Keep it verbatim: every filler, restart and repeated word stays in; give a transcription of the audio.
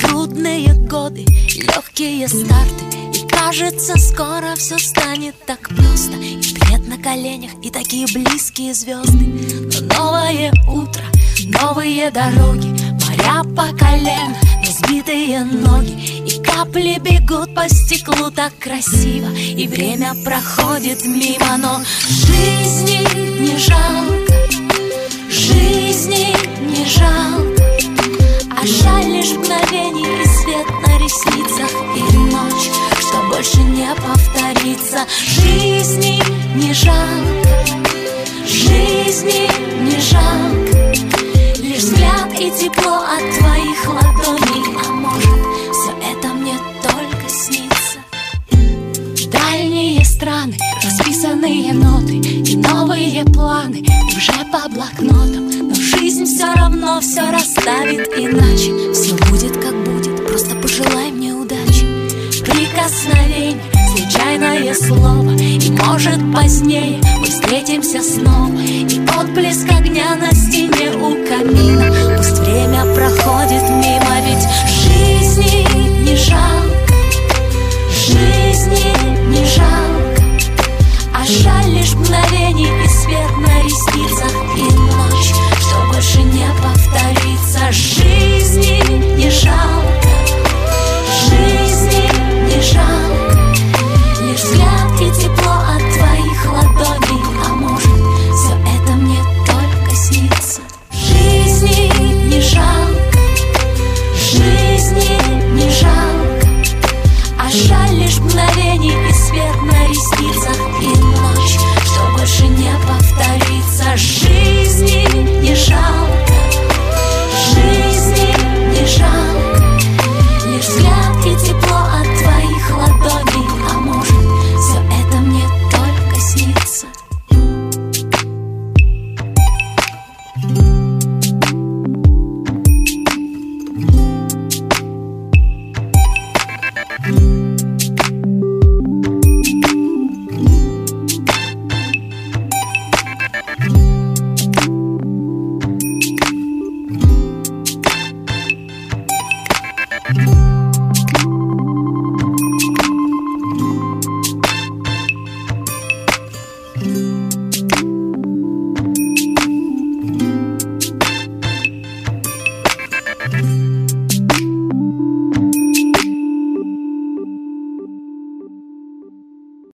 трудные годы, легкие старты, и кажется, скоро все станет так просто. И свет на коленях, и такие близкие звезды. Но новое утро, новые дороги, моря по колено, но сбитые ноги, и капли бегут по стеклу так красиво, и время проходит мимо. Но жизни не жалко, жизни не жалко, а жаль лишь мгновений и свет на ресницах, и ночь, что больше не повторится. Жизни не жалко, жизни не жалко, лишь взгляд и тепло от твоих ладоней. А может, все это мне только снится? Дальние страны, расписанные ноты и новые планы уже по блокнотам. Но жизнь все равно все расставит иначе. Все будет как будет, просто пожелай мне удачи. Прикосновение, случайное слово, и может позднее мы встретимся снова, и отблеск огня на стене